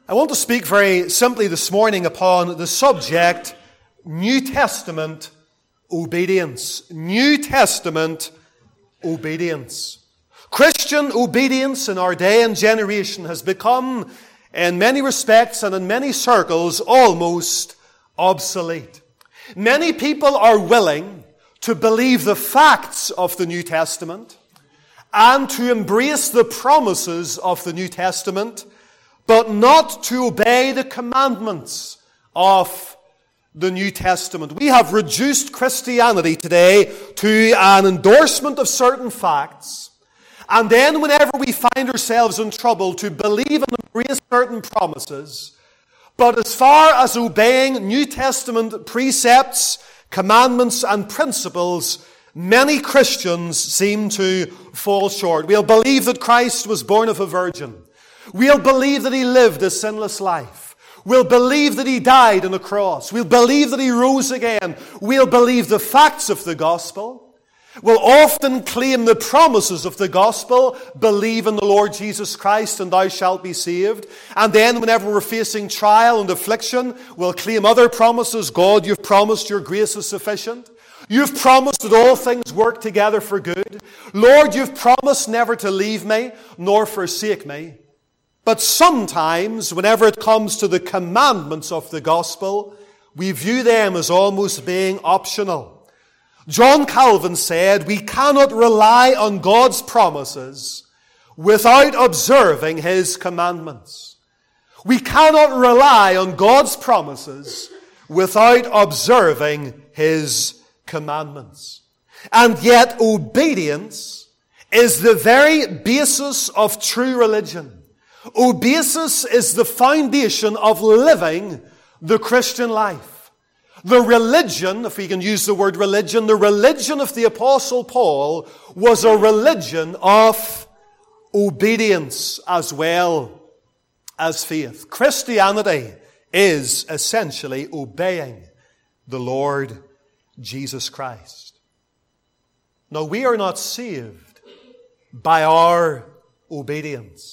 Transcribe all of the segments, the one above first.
I want to speak very simply this morning upon the subject, New Testament obedience. New Testament obedience. Christian obedience in our day and generation has become, in many respects and in many circles, almost obsolete. Many people are willing to believe the facts of the New Testament and to embrace the promises of the New Testament, but not to obey the commandments of the New Testament. We have reduced Christianity today to an endorsement of certain facts, and then whenever we find ourselves in trouble, to believe and embrace certain promises. But as far as obeying New Testament precepts, commandments, and principles, many Christians seem to fall short. We'll believe that Christ was born of a virgin. We'll believe that He lived a sinless life. We'll believe that He died on a cross. We'll believe that He rose again. We'll believe the facts of the gospel. We'll often claim the promises of the gospel. Believe in the Lord Jesus Christ and thou shalt be saved. And then whenever we're facing trial and affliction, we'll claim other promises. God, you've promised your grace is sufficient. You've promised that all things work together for good. Lord, you've promised never to leave me nor forsake me. But sometimes, whenever it comes to the commandments of the gospel, we view them as almost being optional. John Calvin said, we cannot rely on God's promises without observing His commandments. We cannot rely on God's promises without observing His commandments. And yet, obedience is the very basis of true religion. Obedience is the foundation of living the Christian life. The religion, if we can use the word religion, the religion of the Apostle Paul was a religion of obedience as well as faith. Christianity is essentially obeying the Lord Jesus Christ. Now, we are not saved by our obedience.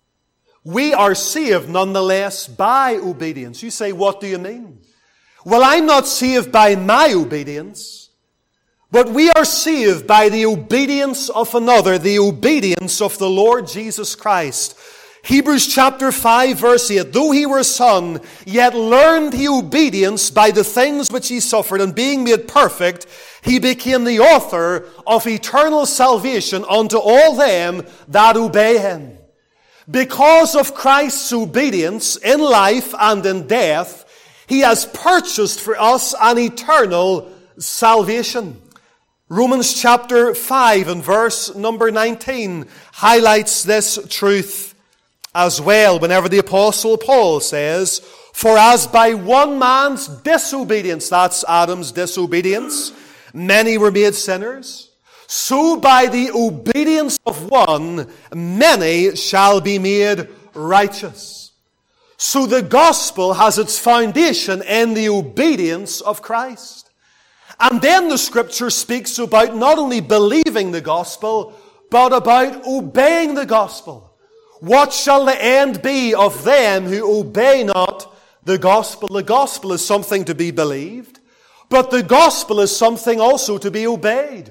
We are saved nonetheless by obedience. You say, what do you mean? Well, I'm not saved by my obedience, but we are saved by the obedience of another, the obedience of the Lord Jesus Christ. Hebrews chapter 5 verse 8, though He were a son, yet learned He obedience by the things which He suffered, and being made perfect, He became the author of eternal salvation unto all them that obey Him. Because of Christ's obedience in life and in death, He has purchased for us an eternal salvation. Romans chapter 5 and verse number 19 highlights this truth as well, whenever the Apostle Paul says, for as by one man's disobedience, that's Adam's disobedience, many were made sinners, so by the obedience of one, many shall be made righteous. So the gospel has its foundation in the obedience of Christ. And then the Scripture speaks about not only believing the gospel, but about obeying the gospel. What shall the end be of them who obey not the gospel? The gospel is something to be believed, but the gospel is something also to be obeyed.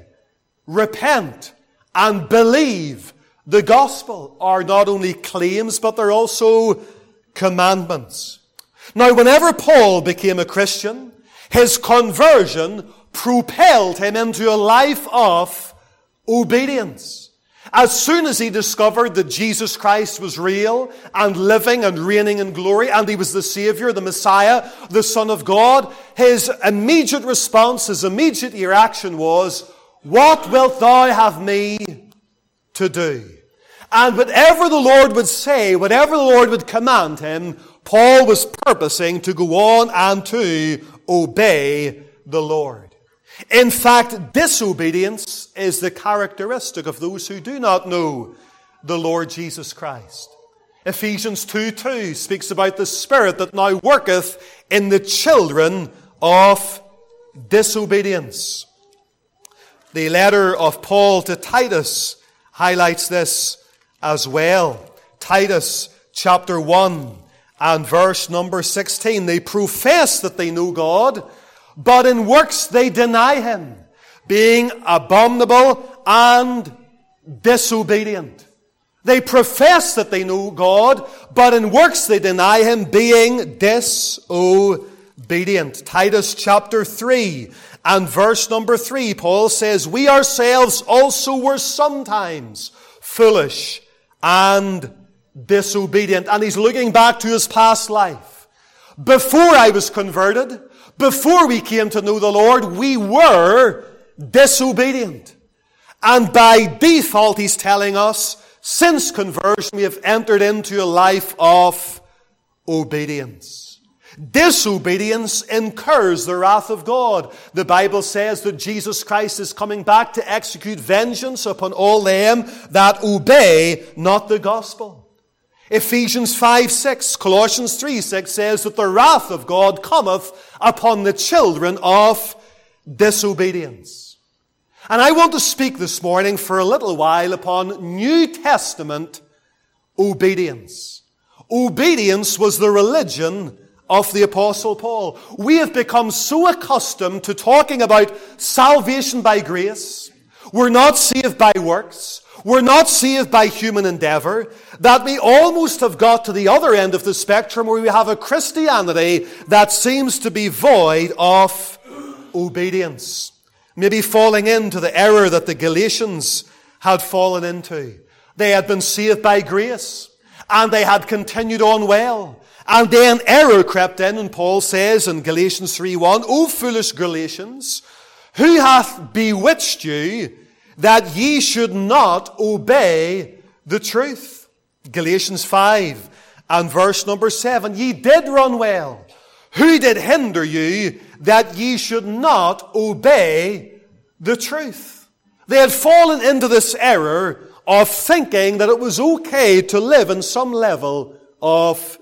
Repent and believe the gospel are not only claims, but they're also commandments. Now, whenever Paul became a Christian, his conversion propelled him into a life of obedience. As soon as he discovered that Jesus Christ was real and living and reigning in glory, and He was the Savior, the Messiah, the Son of God, his immediate response, his immediate reaction was, what wilt thou have me to do? And whatever the Lord would say, whatever the Lord would command him, Paul was purposing to go on and to obey the Lord. In fact, disobedience is the characteristic of those who do not know the Lord Jesus Christ. Ephesians 2:2 speaks about the spirit that now worketh in the children of disobedience. The letter of Paul to Titus highlights this as well. Titus chapter 1 and verse number 16. They profess that they know God, but in works they deny Him, being abominable and disobedient. They profess that they know God, but in works they deny Him, being disobedient. Titus chapter 3 and verse number 3, Paul says, we ourselves also were sometimes foolish and disobedient. And he's looking back to his past life. Before I was converted, before we came to know the Lord, we were disobedient. And by default, he's telling us, since conversion, we have entered into a life of obedience. Disobedience incurs the wrath of God. The Bible says that Jesus Christ is coming back to execute vengeance upon all them that obey not the gospel. Ephesians 5:6, Colossians 3:6 says that the wrath of God cometh upon the children of disobedience. And I want to speak this morning for a little while upon New Testament obedience. Obedience was the religion of the Apostle Paul. We have become so accustomed to talking about salvation by grace. We're not saved by works. We're not saved by human endeavor, that we almost have got to the other end of the spectrum where we have a Christianity that seems to be void of obedience. Maybe falling into the error that the Galatians had fallen into. They had been saved by grace, and they had continued on well. And then error crept in, and Paul says in Galatians 3:1, O foolish Galatians, who hath bewitched you that ye should not obey the truth? Galatians 5 and verse number 7, ye did run well. Who did hinder you that ye should not obey the truth? They had fallen into this error of thinking that it was okay to live in some level of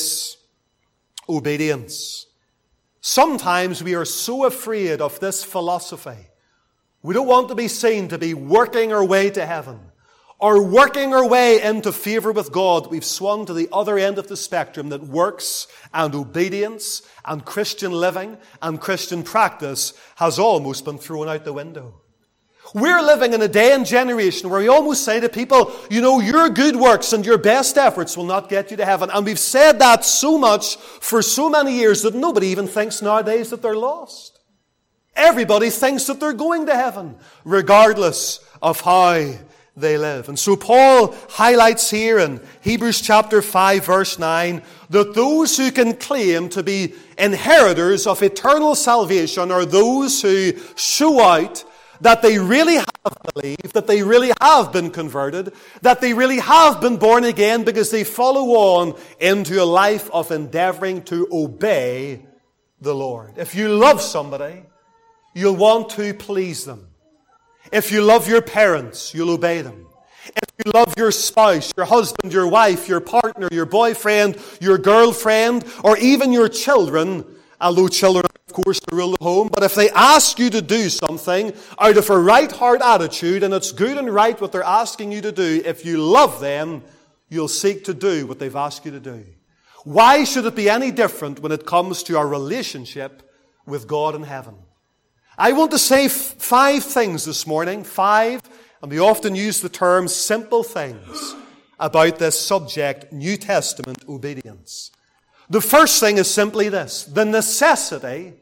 disobedience. Sometimes we are so afraid of this philosophy. We don't want to be seen to be working our way to heaven or working our way into favor with God. We've swung to the other end of the spectrum, that works and obedience and Christian living and Christian practice has almost been thrown out the window. We're living in a day and generation where we almost say to people, you know, your good works and your best efforts will not get you to heaven. And we've said that so much for so many years that nobody even thinks nowadays that they're lost. Everybody thinks that they're going to heaven, regardless of how they live. And so Paul highlights here in Hebrews chapter 5 verse 9 that those who can claim to be inheritors of eternal salvation are those who show out that they really have believed, that they really have been converted, that they really have been born again, because they follow on into a life of endeavoring to obey the Lord. If you love somebody, you'll want to please them. If you love your parents, you'll obey them. If you love your spouse, your husband, your wife, your partner, your boyfriend, your girlfriend, or even your children, although children, of course, rule the home, but if they ask you to do something out of a right heart attitude, and it's good and right what they're asking you to do, if you love them, you'll seek to do what they've asked you to do. Why should it be any different when it comes to our relationship with God in heaven? I want to say 5 things this morning, 5, and we often use the term simple things about this subject, New Testament obedience. The first thing is simply this: the necessity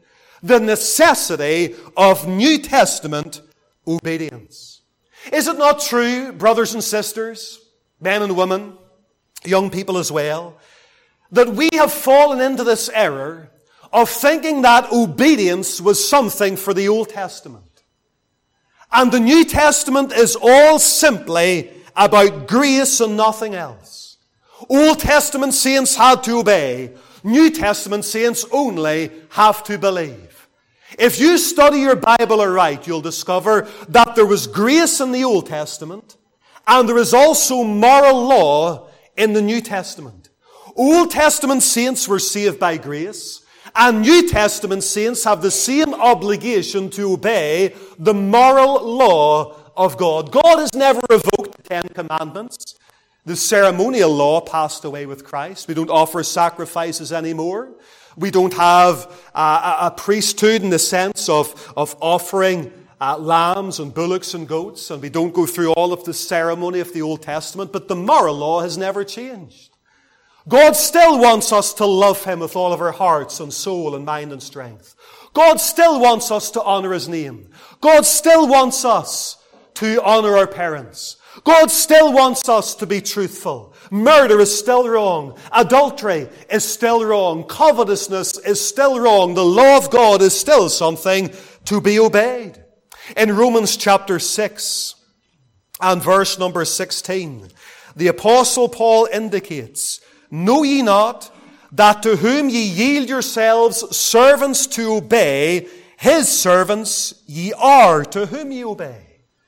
of New Testament obedience. Is it not true, brothers and sisters, men and women, young people as well, that we have fallen into this error of thinking that obedience was something for the Old Testament? And the New Testament is all simply about grace and nothing else. Old Testament saints had to obey. New Testament saints only have to believe. If you study your Bible aright, you'll discover that there was grace in the Old Testament, and there is also moral law in the New Testament. Old Testament saints were saved by grace, and New Testament saints have the same obligation to obey the moral law of God. God has never revoked the 10 Commandments. The ceremonial law passed away with Christ. We don't offer sacrifices anymore. We don't have a priesthood in the sense of offering lambs and bullocks and goats, and we don't go through all of the ceremony of the Old Testament, but the moral law has never changed. God still wants us to love Him with all of our hearts and soul and mind and strength. God still wants us to honor His name. God still wants us to honor our parents. God still wants us to be truthful. Murder is still wrong. Adultery is still wrong. Covetousness is still wrong. The law of God is still something to be obeyed. In Romans chapter 6 and verse number 16, the Apostle Paul indicates, "Know ye not that to whom ye yield yourselves servants to obey, His servants ye are to whom ye obey."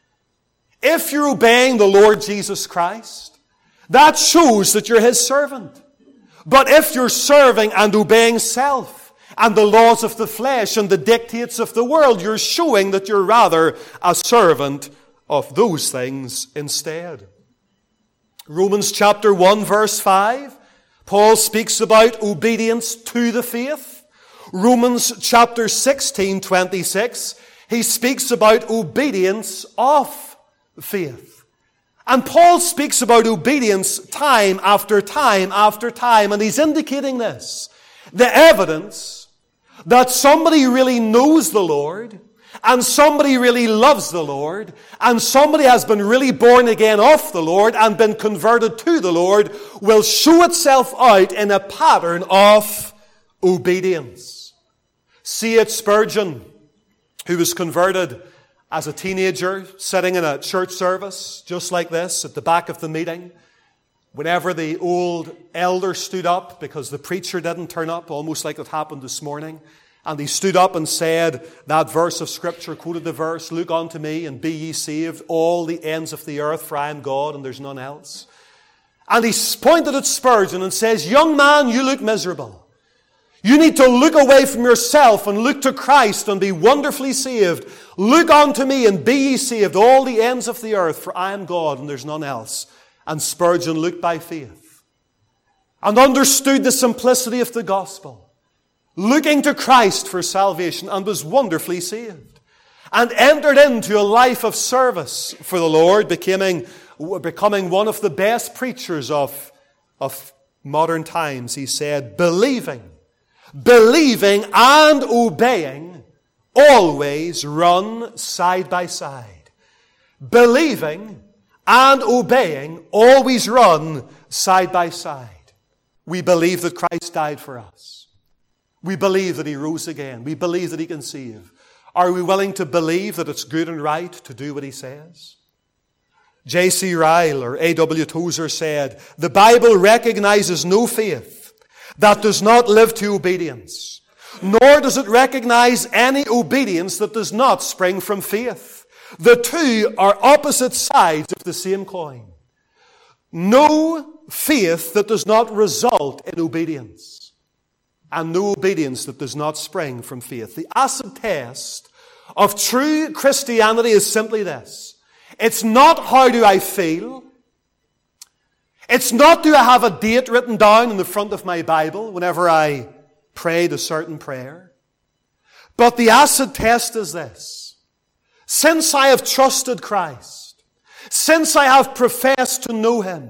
If you're obeying the Lord Jesus Christ, that shows that you're His servant. But if you're serving and obeying self and the laws of the flesh and the dictates of the world, you're showing that you're rather a servant of those things instead. Romans chapter 1 verse 5, Paul speaks about obedience to the faith. Romans chapter 16:26, he speaks about obedience of faith. And Paul speaks about obedience time after time after time, and he's indicating this. The evidence that somebody really knows the Lord, and somebody really loves the Lord, and somebody has been really born again of the Lord and been converted to the Lord, will show itself out in a pattern of obedience. C.H. Spurgeon, who was converted as a teenager, sitting in a church service just like this at the back of the meeting, whenever the old elder stood up because the preacher didn't turn up, almost like it happened this morning, and he stood up and said that verse of Scripture, quoted the verse, "Look unto me and be ye saved, all the ends of the earth, for I am God and there's none else." And he pointed at Spurgeon and says, "Young man, you look miserable. You need to look away from yourself and look to Christ and be wonderfully saved. Look unto me and be ye saved, all the ends of the earth, for I am God and there's none else." And Spurgeon looked by faith and understood the simplicity of the gospel, looking to Christ for salvation, and was wonderfully saved, and entered into a life of service for the Lord, becoming one of the best preachers of modern times. He said, believing and obeying always run side by side. Believing and obeying always run side by side. We believe that Christ died for us. We believe that He rose again. We believe that He can save. Are we willing to believe that it's good and right to do what He says? J.C. Ryle or A.W. Tozer said, "The Bible recognizes no faith that does not live to obedience, nor does it recognize any obedience that does not spring from faith. The two are opposite sides of the same coin. No faith that does not result in obedience, and no obedience that does not spring from faith." The acid test of true Christianity is simply this. It's not how do I feel. It's not do I have a date written down in the front of my Bible whenever I prayed a certain prayer. But the acid test is this. Since I have trusted Christ, since I have professed to know Him,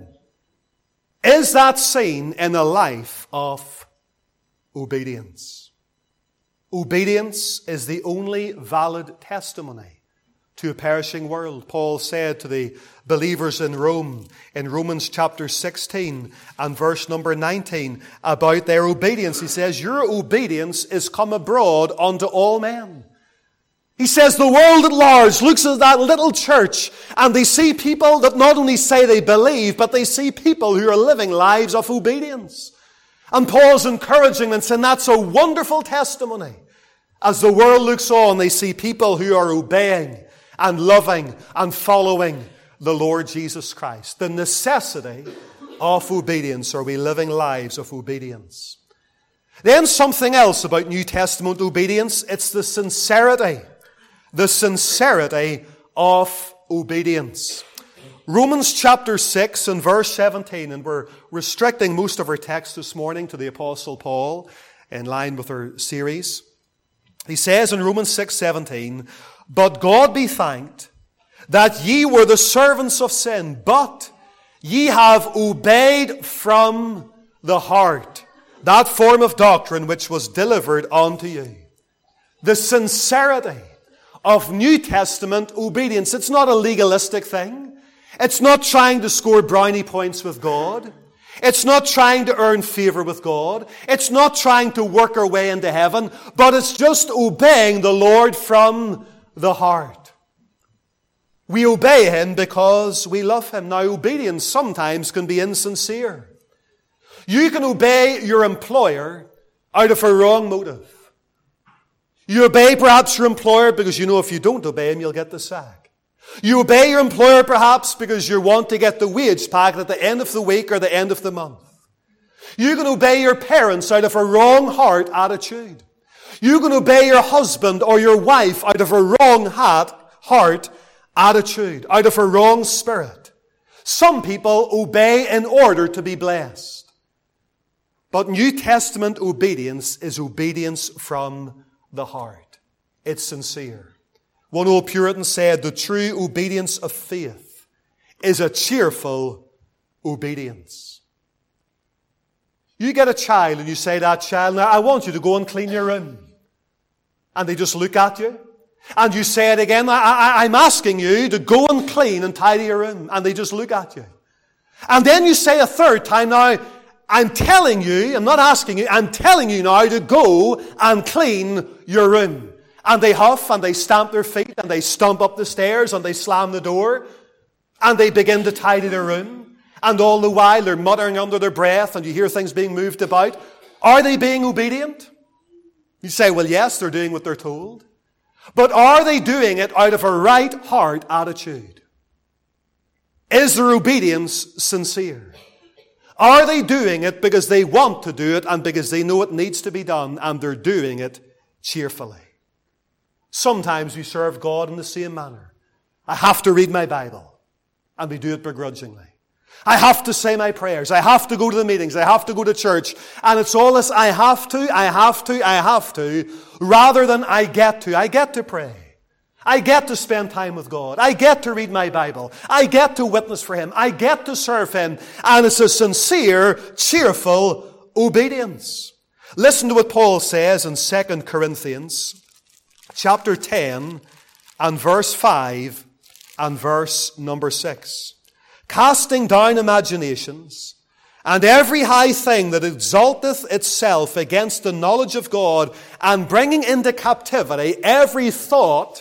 is that seen in a life of obedience? Obedience is the only valid testimony to a perishing world. Paul said to the believers in Rome, in Romans chapter 16 and verse number 19, about their obedience. He says, "Your obedience is come abroad unto all men." He says the world at large looks at that little church and they see people that not only say they believe, but they see people who are living lives of obedience. And Paul's encouraging them, saying that's a wonderful testimony. As the world looks on, they see people who are obeying and loving and following the Lord Jesus Christ. The necessity of obedience. Are we living lives of obedience? Then something else about New Testament obedience. It's the sincerity. The sincerity of obedience. Romans chapter 6 and verse 17, and we're restricting most of our text this morning to the Apostle Paul in line with our series. He says in Romans 6:17, "But God be thanked that ye were the servants of sin, but ye have obeyed from the heart that form of doctrine which was delivered unto you." The sincerity of New Testament obedience. It's not a legalistic thing. It's not trying to score brownie points with God. It's not trying to earn favor with God. It's not trying to work our way into heaven, but it's just obeying the Lord from the heart. We obey Him because we love Him. Now, obedience sometimes can be insincere. You can obey your employer out of a wrong motive. You obey perhaps your employer because you know if you don't obey him, you'll get the sack. You obey your employer perhaps because you want to get the wage packet at the end of the week or the end of the month. You can obey your parents out of a wrong heart attitude. You can obey your husband or your wife out of a wrong heart attitude, out of a wrong spirit. Some people obey in order to be blessed. But New Testament obedience is obedience from the heart. It's sincere. One old Puritan said, the true obedience of faith is a cheerful obedience. You get a child and you say to that child, "Now I want you to go and clean your room." And they just look at you. And you say it again, I'm asking you to go and clean and tidy your room. And they just look at you. And then you say a third time, "Now I'm telling you, I'm not asking you, I'm telling you now to go and clean your room." And they huff and they stamp their feet and they stomp up the stairs and they slam the door and they begin to tidy their room. And all the while they're muttering under their breath and you hear things being moved about. Are they being obedient? You say, well, yes, they're doing what they're told. But are they doing it out of a right heart attitude? Is their obedience sincere? Are they doing it because they want to do it and because they know it needs to be done and they're doing it cheerfully? Sometimes we serve God in the same manner. I have to read my Bible, and we do it begrudgingly. I have to say my prayers. I have to go to the meetings. I have to go to church. And it's all this I have to, rather than I get to. I get to pray. I get to spend time with God. I get to read my Bible. I get to witness for Him. I get to serve Him. And it's a sincere, cheerful obedience. Listen to what Paul says in 2 Corinthians chapter 10 and verse 5 and verse number 6. "Casting down imaginations and every high thing that exalteth itself against the knowledge of God, and bringing into captivity every thought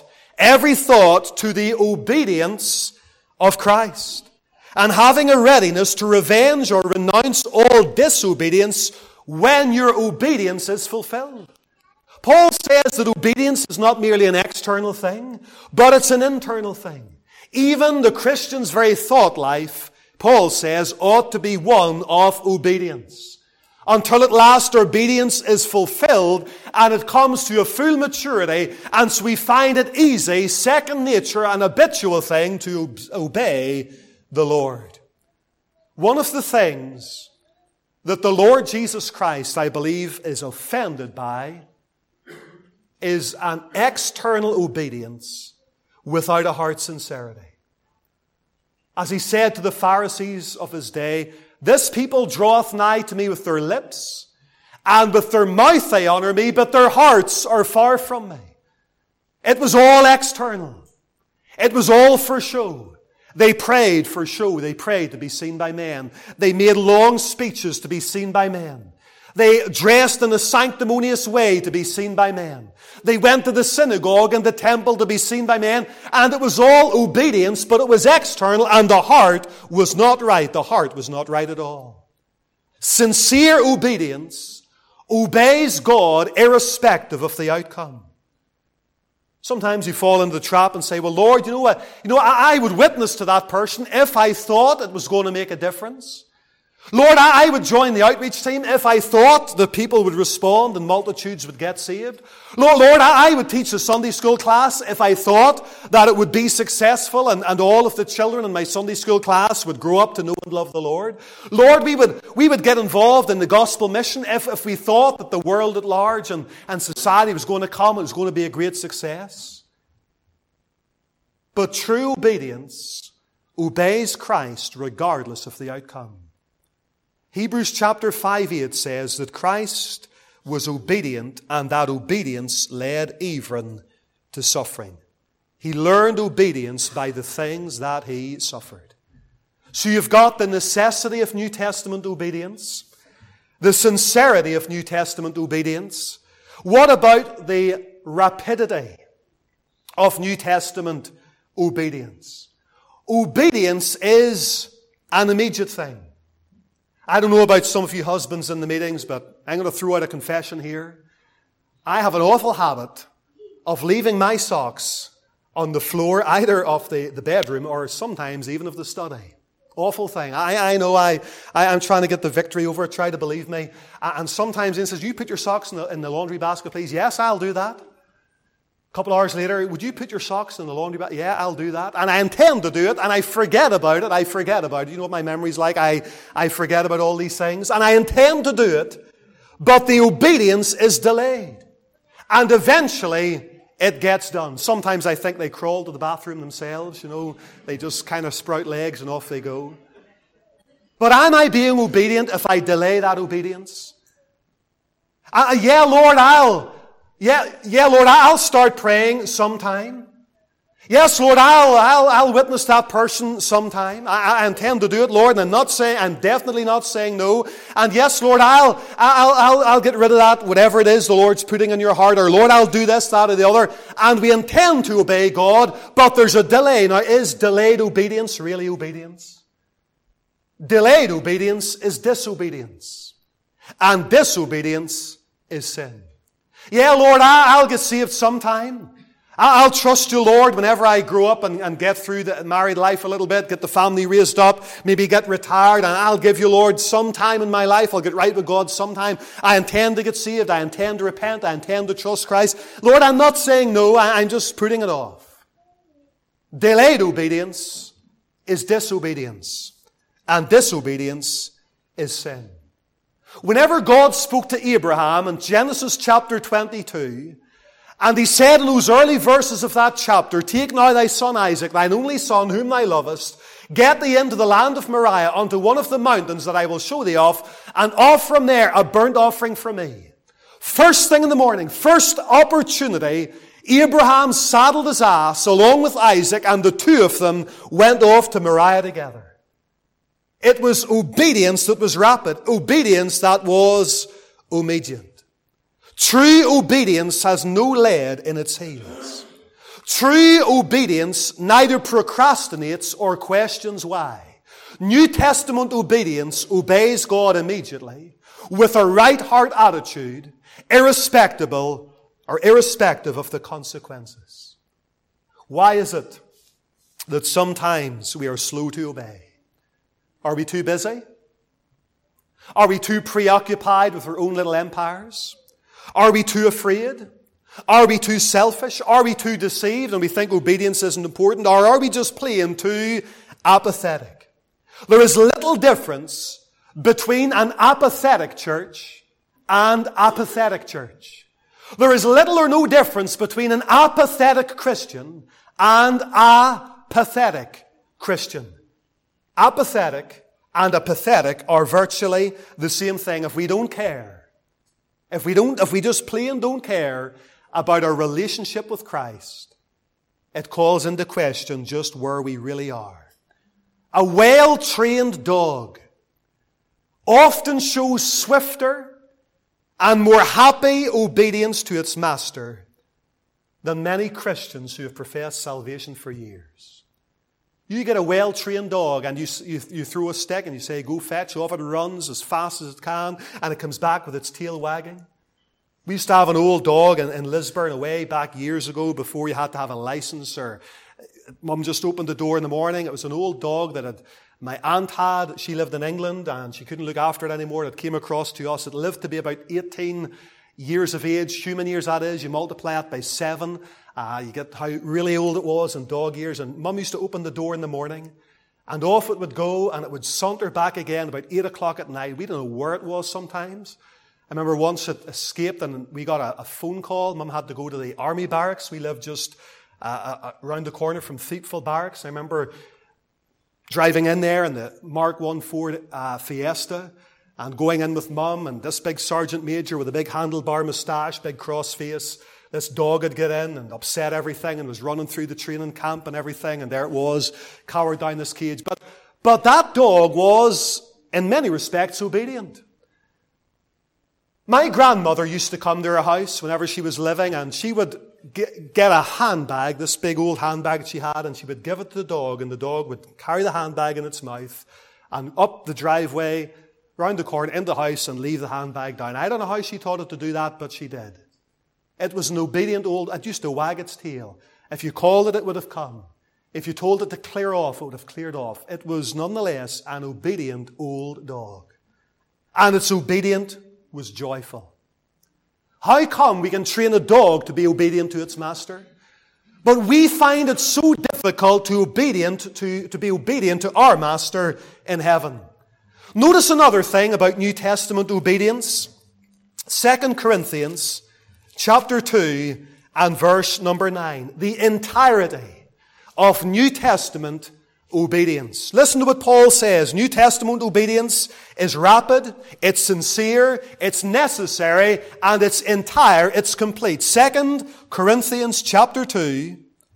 to the obedience of Christ, and having a readiness to revenge or renounce all disobedience when your obedience is fulfilled." Paul says that obedience is not merely an external thing, but it's an internal thing. Even the Christian's very thought life, Paul says, ought to be one of obedience. Until at last obedience is fulfilled and it comes to a full maturity, and so we find it easy, second nature, an habitual thing to obey the Lord. One of the things that the Lord Jesus Christ, I believe, is offended by is an external obedience without a heart sincerity. As He said to the Pharisees of His day, "This people draweth nigh to me with their lips, and with their mouth they honor me, but their hearts are far from me." It was all external. It was all for show. They prayed for show. They prayed to be seen by men. They made long speeches to be seen by men. They dressed in a sanctimonious way to be seen by men. They went to the synagogue and the temple to be seen by men. And it was all obedience, but it was external, and the heart was not right. The heart was not right at all. Sincere obedience obeys God irrespective of the outcome. Sometimes you fall into the trap and say, "Well, Lord, I would witness to that person if I thought it was going to make a difference." Lord, I would join the outreach team if I thought the people would respond and multitudes would get saved. Lord, I would teach a Sunday school class if I thought that it would be successful and all of the children in my Sunday school class would grow up to know and love the Lord. Lord, we would get involved in the gospel mission if we thought that the world at large and society was going to come, it was going to be a great success. But true obedience obeys Christ regardless of the outcome. Hebrews chapter 5:8 says that Christ was obedient and that obedience led even to suffering. He learned obedience by the things that he suffered. So you've got the necessity of New Testament obedience, the sincerity of New Testament obedience. What about the rapidity of New Testament obedience? Obedience is an immediate thing. I don't know about some of you husbands in the meetings, but I'm going to throw out a confession here. I have an awful habit of leaving my socks on the floor, either of the bedroom or sometimes even of the study. Awful thing. I know I'm trying to get the victory over it. Try to believe me. And sometimes he says, you put your socks in the laundry basket, please. Yes, I'll do that. A couple hours later, would you put your socks in the laundry basket? Yeah, I'll do that. And I intend to do it, and I forget about it. You know what my memory's like? I forget about all these things, and I intend to do it, but the obedience is delayed. And eventually, it gets done. Sometimes I think they crawl to the bathroom themselves, They just kind of sprout legs and off they go. But am I being obedient if I delay that obedience? Yeah, Lord, I'll start praying sometime. Yes, Lord, I'll witness that person sometime. I intend to do it, Lord, and I'm definitely not saying no. And yes, Lord, I'll get rid of that, whatever it is the Lord's putting in your heart, or Lord, I'll do this, that, or the other. And we intend to obey God, but there's a delay. Now, is delayed obedience really obedience? Delayed obedience is disobedience. And disobedience is sin. Yeah, Lord, I'll get saved sometime. I'll trust you, Lord, whenever I grow up and get through the married life a little bit, get the family raised up, maybe get retired, and I'll give you, Lord, some time in my life. I'll get right with God sometime. I intend to get saved. I intend to repent. I intend to trust Christ. Lord, I'm not saying no. I'm just putting it off. Delayed obedience is disobedience, and disobedience is sin. Whenever God spoke to Abraham in Genesis chapter 22, and he said in those early verses of that chapter, take now thy son Isaac, thine only son, whom thou lovest, get thee into the land of Moriah, unto one of the mountains that I will show thee of, and offer from there a burnt offering for me. First thing in the morning, first opportunity, Abraham saddled his ass along with Isaac, and the two of them went off to Moriah together. It was obedience that was rapid, obedience that was immediate. True obedience has no lead in its heels. True obedience neither procrastinates or questions why. New Testament obedience obeys God immediately with a right heart attitude, irrespective of the consequences. Why is it that sometimes we are slow to obey? Are we too busy? Are we too preoccupied with our own little empires? Are we too afraid? Are we too selfish? Are we too deceived and we think obedience isn't important? Or are we just plain too apathetic? There is little difference between an apathetic church and apathetic church. There is little or no difference between an apathetic Christian and a pathetic Christian. Apathetic and apathetic are virtually the same thing. If we don't care, if we just plain don't care about our relationship with Christ, it calls into question just where we really are. A well-trained dog often shows swifter and more happy obedience to its master than many Christians who have professed salvation for years. You get a well-trained dog and you throw a stick and you say, go fetch. Off it runs as fast as it can and it comes back with its tail wagging. We used to have an old dog in Lisburn away back years ago before you had to have a license, or Mum just opened the door in the morning. It was an old dog that my aunt had. She lived in England and she couldn't look after it anymore. It came across to us. It lived to be about 18 years of age. Human years, that is. You multiply it by 7. You get how really old it was in dog years. And Mum used to open the door in the morning and off it would go and it would saunter back again about 8 o'clock at night. We don't know where it was sometimes. I remember once it escaped and we got a phone call. Mum had to go to the army barracks. We lived just around the corner from Thiepval Barracks. I remember driving in there in the Mark 1 Ford Fiesta and going in with Mum and this big sergeant major with a big handlebar moustache, big cross face. This dog had get in and upset everything and was running through the training camp and everything, and there it was, cowered down this cage. But that dog was, in many respects, obedient. My grandmother used to come to our house whenever she was living, and she would get a handbag, this big old handbag that she had, and she would give it to the dog, and the dog would carry the handbag in its mouth and up the driveway, round the corner, into the house, and leave the handbag down. I don't know how she taught it to do that, but she did. It was an obedient it used to wag its tail. If you called it, it would have come. If you told it to clear off, it would have cleared off. It was nonetheless an obedient old dog. And its obedience was joyful. How come we can train a dog to be obedient to its master? But we find it so difficult to be obedient to our master in heaven. Notice another thing about New Testament obedience. 2 Corinthians chapter 2 and verse number 9. The entirety of New Testament obedience. Listen to what Paul says. New Testament obedience is rapid, it's sincere, it's necessary, and it's entire, it's complete. 2 Corinthians chapter 2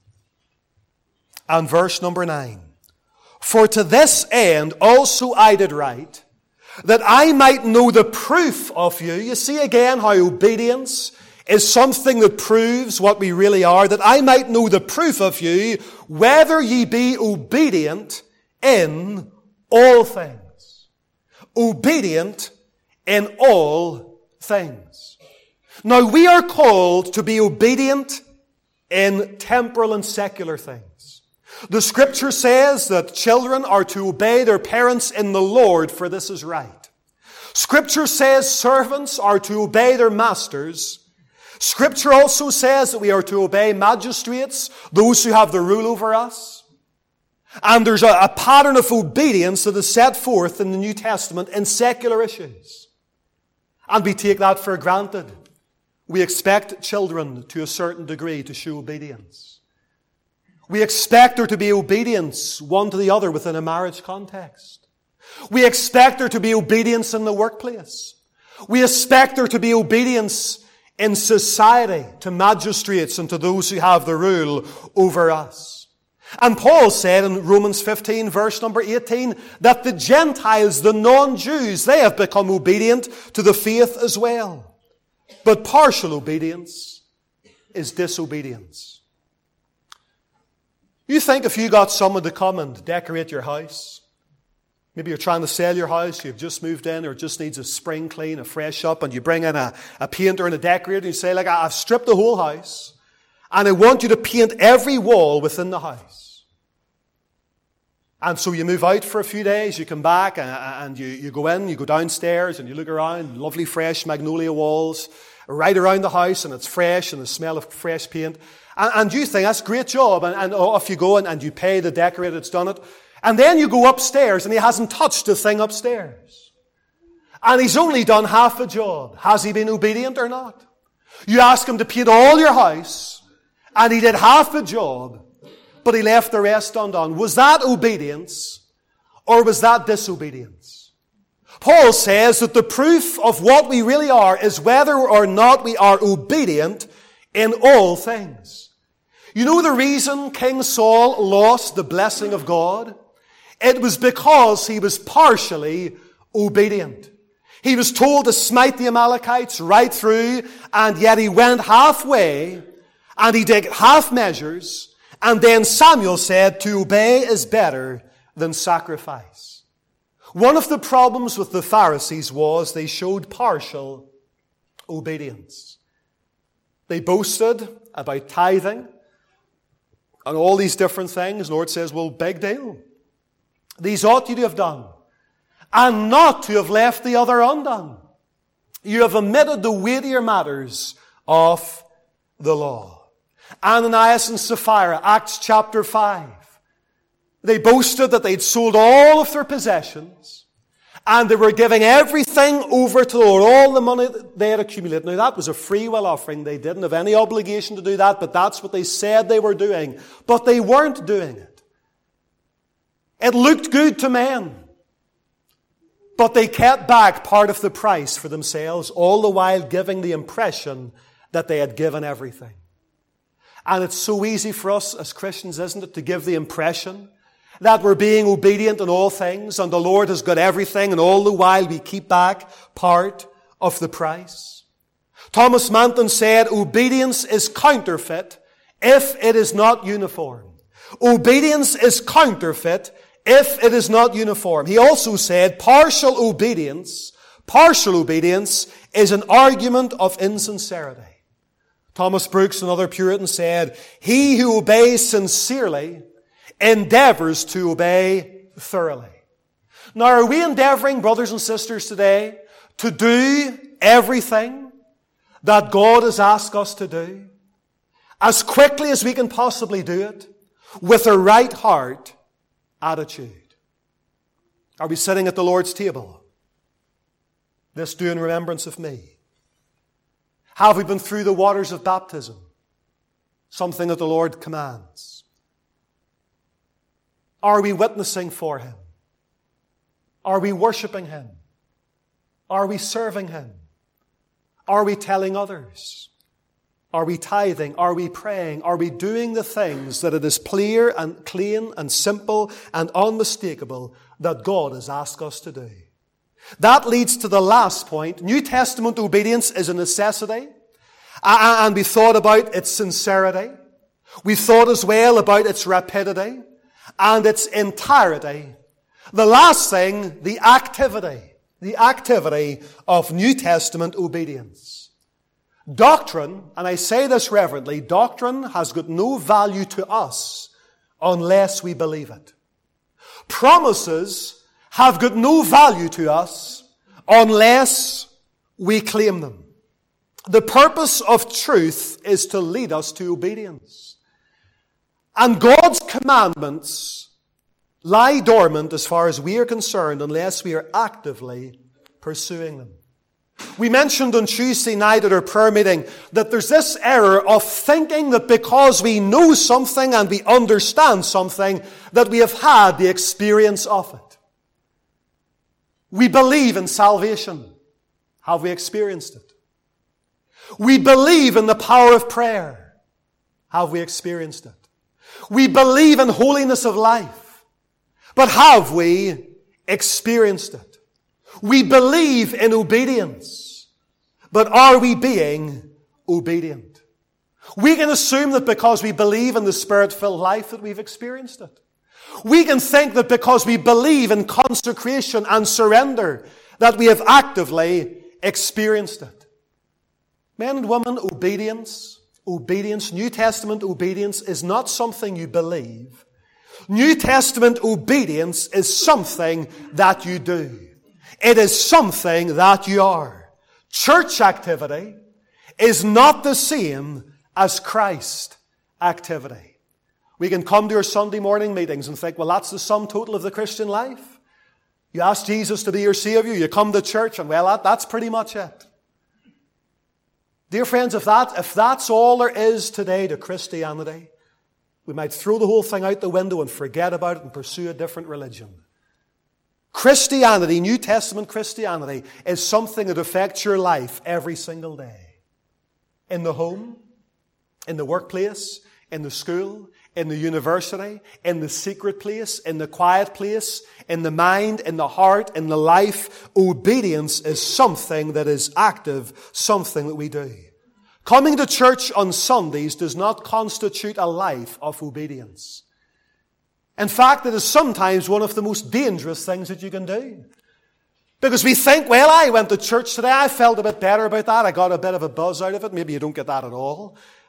and verse number 9. For to this end also I did write, that I might know the proof of you. You see again how obedience is something that proves what we really are, that I might know the proof of you, whether ye be obedient in all things. Obedient in all things. Now we are called to be obedient in temporal and secular things. The Scripture says that children are to obey their parents in the Lord, for this is right. Scripture says servants are to obey their masters. Scripture also says that we are to obey magistrates, those who have the rule over us. And there's a pattern of obedience that is set forth in the New Testament in secular issues. And we take that for granted. We expect children to a certain degree to show obedience. We expect there to be obedience one to the other within a marriage context. We expect there to be obedience in the workplace. We expect there to be obedience in society to magistrates and to those who have the rule over us. And Paul said in Romans 15 verse number 18 that the Gentiles, the non-Jews, they have become obedient to the faith as well. But partial obedience is disobedience. You think if you got someone to come and decorate your house, maybe you're trying to sell your house, you've just moved in, or it just needs a spring clean, a fresh up, and you bring in a painter and a decorator, and you say, like, I've stripped the whole house, and I want you to paint every wall within the house. And so you move out for a few days, you come back, and you go in, you go downstairs, and you look around, lovely fresh magnolia walls, right around the house, and it's fresh, and the smell of fresh paint. And you think, that's a great job, and off you go, and you pay the decorator that's done it. And then you go upstairs, and he hasn't touched a thing upstairs. And he's only done half a job. Has he been obedient or not? You ask him to paint all your house, and he did half the job, but he left the rest undone. Was that obedience, or was that disobedience? Paul says that the proof of what we really are is whether or not we are obedient in all things. You know the reason King Saul lost the blessing of God? It was because he was partially obedient. He was told to smite the Amalekites right through, and yet he went halfway, and he did half measures, and then Samuel said, to obey is better than sacrifice. One of the problems with the Pharisees was they showed partial obedience. They boasted about tithing and all these different things. The Lord says, well, big deal. These ought you to have done, and not to have left the other undone. You have omitted the weightier matters of the law. Ananias and Sapphira, Acts chapter 5. They boasted that they'd sold all of their possessions, and they were giving everything over to the Lord, all the money that they had accumulated. Now, that was a free will offering. They didn't have any obligation to do that, but that's what they said they were doing. But they weren't doing it. It looked good to men. But they kept back part of the price for themselves, all the while giving the impression that they had given everything. And it's so easy for us as Christians, isn't it, to give the impression that we're being obedient in all things and the Lord has got everything, and all the while we keep back part of the price. Thomas Manton said, obedience is counterfeit if it is not uniform. Obedience is counterfeit if it is not uniform. He also said, partial obedience is an argument of insincerity. Thomas Brooks, another Puritan, said, he who obeys sincerely endeavors to obey thoroughly. Now, are we endeavoring, brothers and sisters, today to do everything that God has asked us to do as quickly as we can possibly do it with a right heart attitude? Are we sitting at the Lord's table? This do in remembrance of me. Have we been through the waters of baptism? Something that the Lord commands. Are we witnessing for Him? Are we worshiping Him? Are we serving Him? Are we telling others? Are we tithing? Are we praying? Are we doing the things that it is clear and clean and simple and unmistakable that God has asked us to do? That leads to the last point. New Testament obedience is a necessity. And we thought about its sincerity. We thought as well about its rapidity and its entirety. The last thing, the activity of New Testament obedience. Doctrine, and I say this reverently, doctrine has got no value to us unless we believe it. Promises have got no value to us unless we claim them. The purpose of truth is to lead us to obedience. And God's commandments lie dormant as far as we are concerned unless we are actively pursuing them. We mentioned on Tuesday night at our prayer meeting that there's this error of thinking that because we know something and we understand something, that we have had the experience of it. We believe in salvation. Have we experienced it? We believe in the power of prayer. Have we experienced it? We believe in holiness of life. But have we experienced it? We believe in obedience. But are we being obedient? We can assume that because we believe in the Spirit-filled life that we've experienced it. We can think that because we believe in consecration and surrender that we have actively experienced it. Men and women, obedience, New Testament obedience is not something you believe. New Testament obedience is something that you do. It is something that you are. Church activity is not the same as Christ activity. We can come to our Sunday morning meetings and think, well, that's the sum total of the Christian life. You ask Jesus to be your Savior, you come to church, and well, that's pretty much it. Dear friends, if that's all there is today to Christianity, we might throw the whole thing out the window and forget about it and pursue a different religion. Christianity, New Testament Christianity, is something that affects your life every single day. In the home, in the workplace, in the school, in the university, in the secret place, in the quiet place, in the mind, in the heart, in the life. Obedience is something that is active, something that we do. Coming to church on Sundays does not constitute a life of obedience. In fact, it is sometimes one of the most dangerous things that you can do. Because we think, well, I went to church today, I felt a bit better about that, I got a bit of a buzz out of it. Maybe you don't get that at all.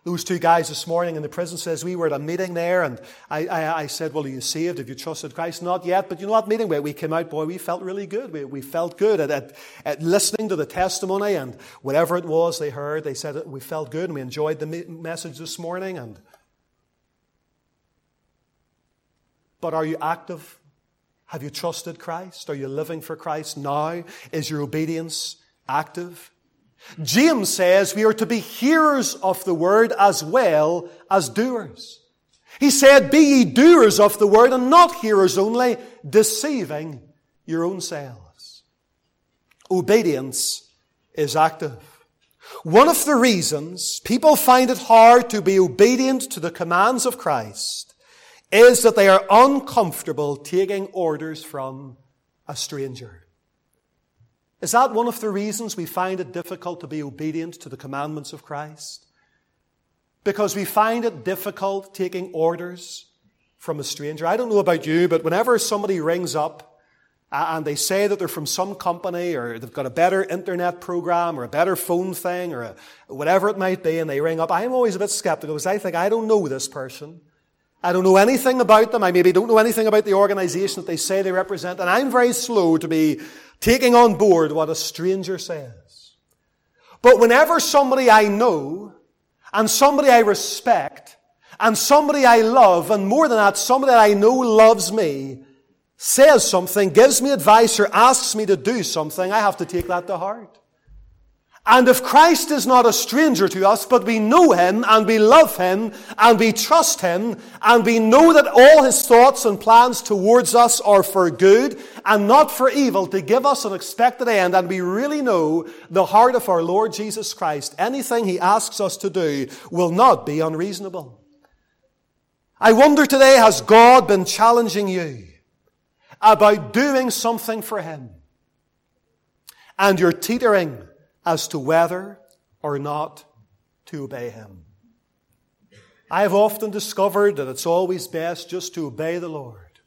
Those two guys this morning in the prison says we were at a meeting there, and I said, well, are you saved? Have you trusted Christ? Not yet, but you know what meeting? We came out, boy, we felt really good. We felt good at listening to the testimony, and whatever it was they heard, they said we felt good, and we enjoyed the message this morning. But are you active? Have you trusted Christ? Are you living for Christ now? Is your obedience active? James says we are to be hearers of the word as well as doers. He said, be ye doers of the word and not hearers only, deceiving your own selves. Obedience is active. One of the reasons people find it hard to be obedient to the commands of Christ is that they are uncomfortable taking orders from a stranger. Is that one of the reasons we find it difficult to be obedient to the commandments of Christ? Because we find it difficult taking orders from a stranger. I don't know about you, but whenever somebody rings up and they say that they're from some company or they've got a better internet program or a better phone thing or whatever it might be, and they ring up, I'm always a bit skeptical because I think I don't know this person. I don't know anything about them. I maybe don't know anything about the organization that they say they represent. And I'm very slow to be taking on board what a stranger says. But whenever somebody I know, and somebody I respect, and somebody I love, and more than that, somebody I know loves me, says something, gives me advice, or asks me to do something, I have to take that to heart. And if Christ is not a stranger to us, but we know Him, and we love Him, and we trust Him, and we know that all His thoughts and plans towards us are for good, and not for evil, to give us an expected end, and we really know the heart of our Lord Jesus Christ, anything He asks us to do will not be unreasonable. I wonder today, has God been challenging you about doing something for Him? And you're teetering as to whether or not to obey Him. I have often discovered that it's always best just to obey the Lord.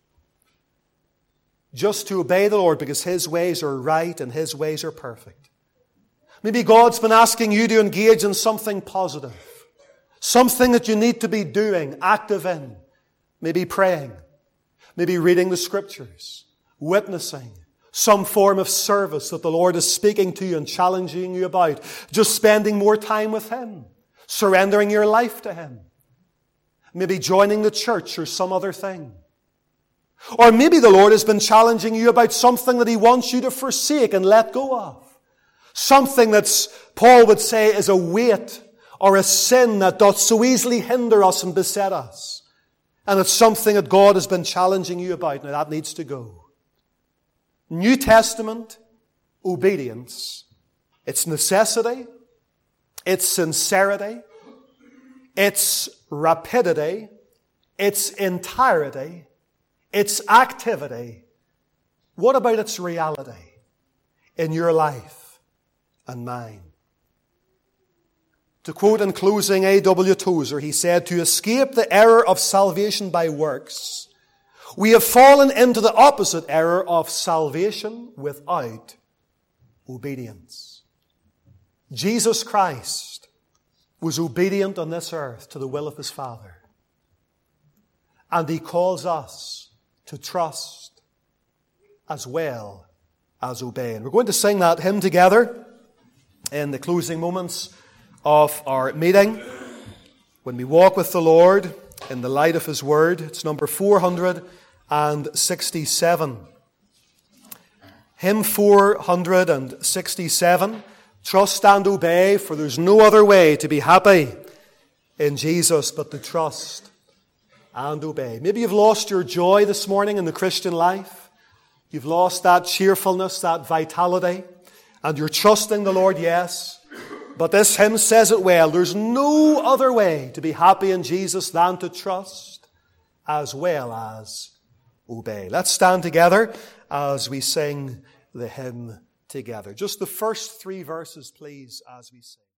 Just to obey the Lord because His ways are right and His ways are perfect. Maybe God's been asking you to engage in something positive. Something that you need to be doing, active in. Maybe praying. Maybe reading the Scriptures. Witnessing. Some form of service that the Lord is speaking to you and challenging you about. Just spending more time with Him. Surrendering your life to Him. Maybe joining the church or some other thing. Or maybe the Lord has been challenging you about something that He wants you to forsake and let go of. Something that's, Paul would say, is a weight or a sin that doth so easily hinder us and beset us. And it's something that God has been challenging you about. Now that needs to go. New Testament obedience, it's necessity, it's sincerity, it's rapidity, it's entirety, it's activity. What about its reality in your life and mine? To quote in closing A.W. Tozer, he said, to escape the error of salvation by works, we have fallen into the opposite error of salvation without obedience. Jesus Christ was obedient on this earth to the will of His Father. And He calls us to trust as well as obey. And we're going to sing that hymn together in the closing moments of our meeting. When we walk with the Lord in the light of His Word. It's number 467. Hymn 467. Trust and obey, for there's no other way to be happy in Jesus but to trust and obey. Maybe you've lost your joy this morning in the Christian life. You've lost that cheerfulness, that vitality, and you're trusting the Lord, yes. But this hymn says it well. There's no other way to be happy in Jesus than to trust as well as obey. Let's stand together as we sing the hymn together. Just the first 3 verses, please, as we sing.